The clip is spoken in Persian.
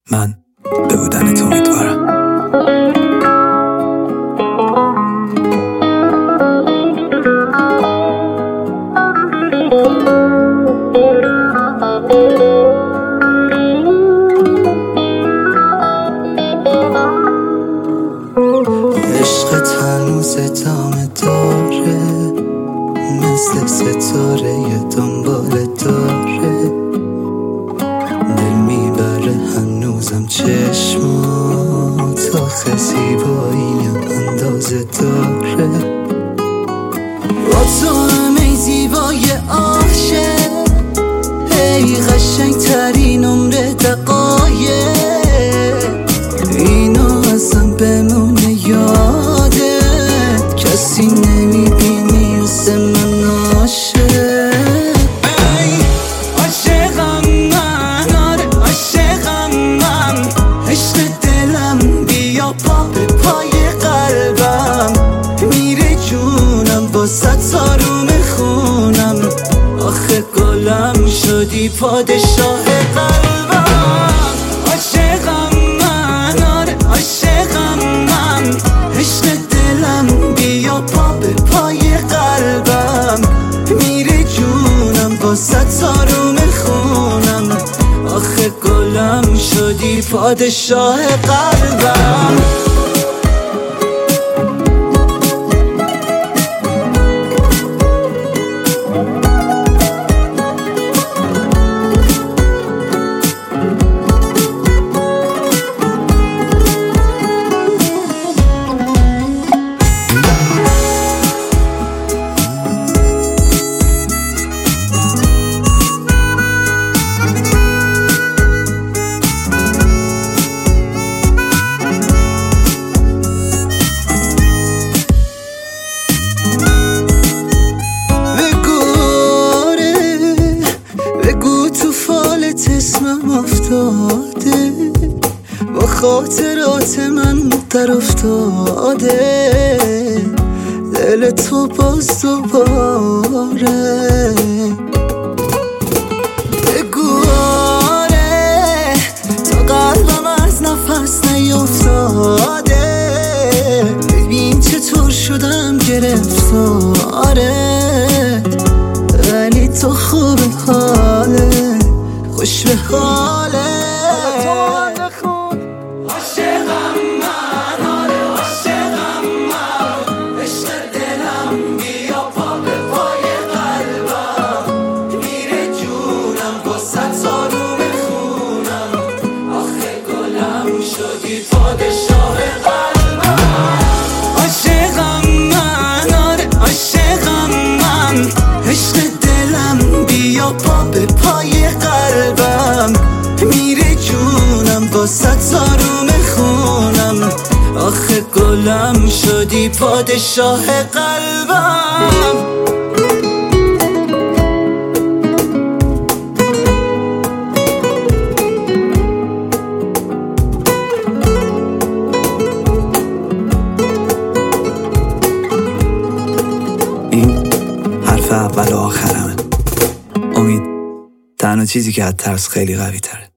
من به بودنت امیدوارم. عشقت هنوز ادامه داره، مثل ستاره دنبال داره، دل میبره هنوزم چشمات، آخه زیبایی اندازه داره. با تو همه زیبای عاشق، ای قشنگ ترین عمر دقایق، اینو ازم بمونه یادت، کسی نمیبینی مثل من عاشق. ای عاشقم من، آره عاشقم من، عشق دلم بیا پا به پای قلبم، میره جونم واسه آروم خونم، آخه گلم شدی پادشاه قلبم. عاشقم من، آره عاشقم من، عشق دلم بیا پا به پای قلبم، میره جونم واسه آروم خونم، آخه گلم شدی پادشاه قلبم. تو فالت اسمم افتاده، با خاطرات من در افتاده، دل تو باز دوباره. بگو آره، تا قلبم از نفس نیفتاده، ببین چطور شدم گرفتاره، ولی تو خوب حاله، خوش به حاله. عاشقم من، آره عاشقم من، عشق دلم بیا پا به پای قلبم، میره جونم واسه آروم خونم، آخه گلم شدی پادشاه قلبم. عاشقم من، آره عاشقم من، عشق دلم بیا پا به پای قلبم، میره جونم واسه آروم خونم، آخه گلم شدی پادشاه قلبم. این حرف اول و آخرمه. امید تنها چیزی که از ترس خیلی قوی تره.